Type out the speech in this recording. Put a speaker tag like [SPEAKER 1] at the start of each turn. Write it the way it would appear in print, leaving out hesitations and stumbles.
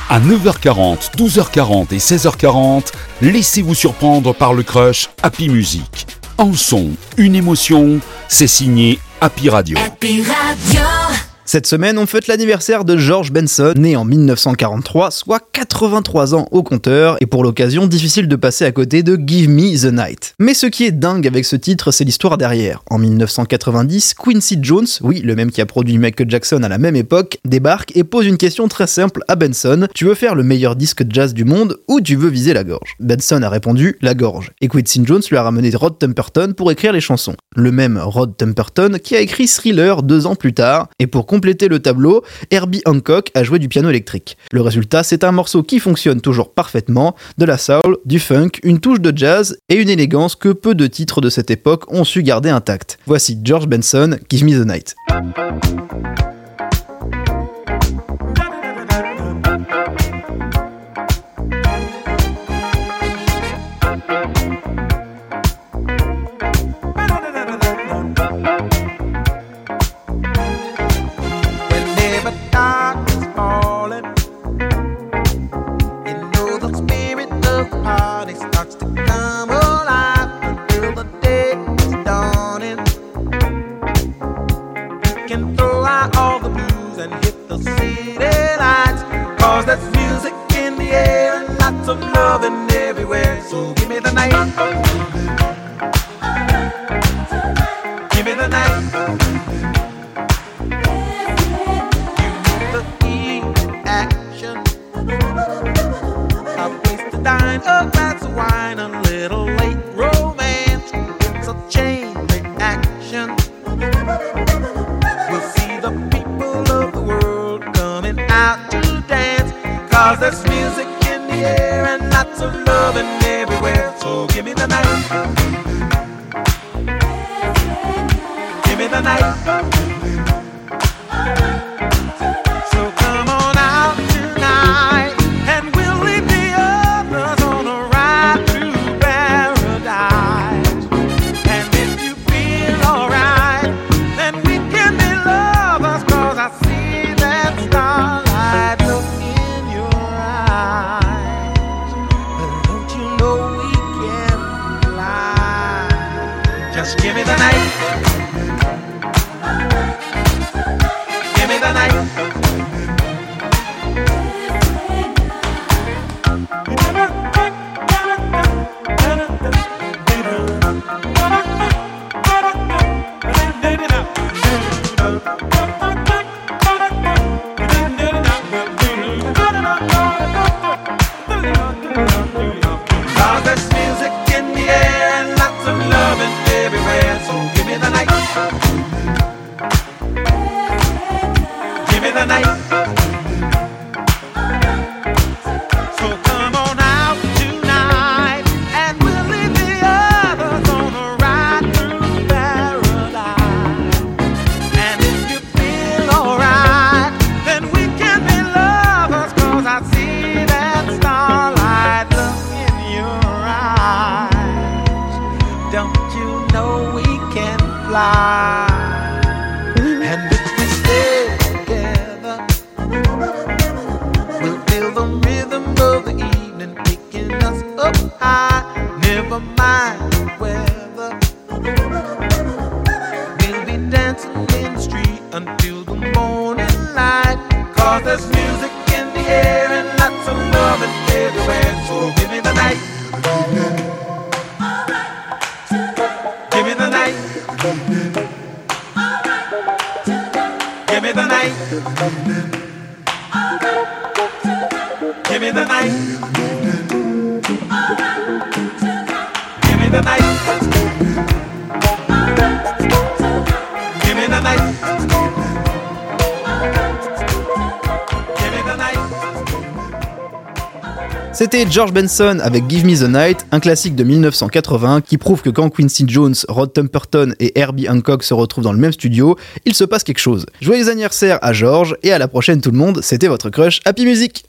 [SPEAKER 1] À 9h40, 12h40 et 16h40, laissez-vous surprendre par le crush Happy Music. Un son, une émotion, c'est signé Happy Radio.
[SPEAKER 2] Happy Radio.
[SPEAKER 3] Cette semaine, on fête l'anniversaire de George Benson, né en 1943, soit 83 ans au compteur, et pour l'occasion, difficile de passer à côté de Give Me the Night. Mais ce qui est dingue avec ce titre, c'est l'histoire derrière. En 1990, Quincy Jones, oui, le même qui a produit Michael Jackson à la même époque, débarque et pose une question très simple à Benson. Tu veux faire le meilleur disque de jazz du monde ou tu veux viser la gorge? Benson a répondu la gorge. Et Quincy Jones lui a ramené Rod Temperton pour écrire les chansons. Le même Rod Temperton qui a écrit Thriller 2 ans plus tard, et pour compléter le tableau, Herbie Hancock a joué du piano électrique. Le résultat, c'est un morceau qui fonctionne toujours parfaitement, de la soul, du funk, une touche de jazz et une élégance que peu de titres de cette époque ont su garder intacte. Voici George Benson, Give Me the Night.
[SPEAKER 4] There's music in the air and lots of loving everywhere. So give me the night. Give me the night. So come on out tonight and we'll leave the others on a ride through paradise. And if you feel alright, then we can be lovers, 'cause I see that starlight look in your eyes. But don't you know we can fly? Just give me the night. Give me the night. Cause there's music in the air and lots of loving everywhere. So give me the night. Give me the night. So come on out tonight and we'll leave the others on a ride through paradise. And if you feel alright, then we can be lovers, 'cause I see that starlight look in your eyes. Don't you know we can fly? And if we stay together, we'll feel the rhythm of the evening taking us up high. Never mind the weather, we'll be dancing in the street until the morning light. 'Cause there's music in the air and lots of loving everywhere. So give me the night. Give me the night. Give me the night. Give me the night. Give me the night. Give me the night.
[SPEAKER 3] C'était George Benson avec Give Me the Night, un classique de 1980 qui prouve que quand Quincy Jones, Rod Temperton et Herbie Hancock se retrouvent dans le même studio, il se passe quelque chose. Joyeux anniversaire à George et à la prochaine tout le monde, c'était votre crush Happy Music.